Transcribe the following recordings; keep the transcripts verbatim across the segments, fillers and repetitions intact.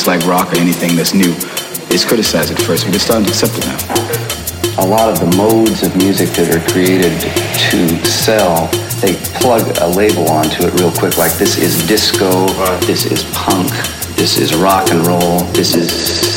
like rock or anything that's new. It's criticized at first, but it's starting to accept it now. A lot of the modes of music that are created to sell, they plug a label onto it real quick, like this is disco, this is punk, this is rock and roll, this is...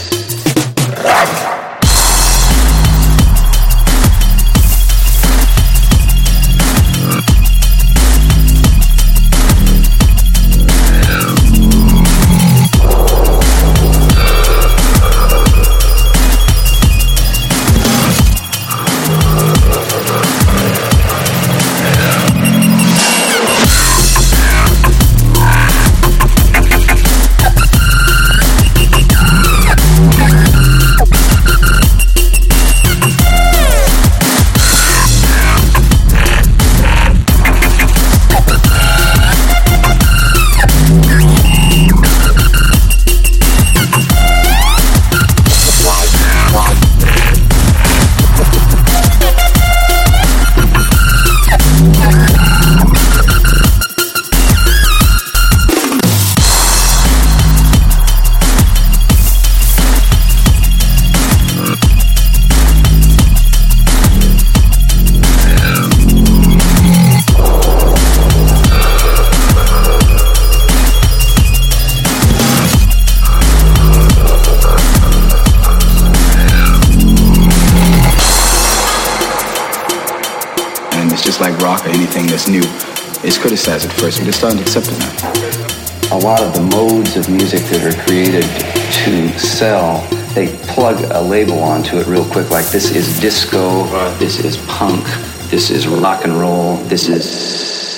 Like rock or anything that's new. It's criticized at first, but it's starting to accept it now. A lot of the modes of music that are created to sell, they plug a label onto it real quick, like this is disco, this is punk, this is rock and roll, this is...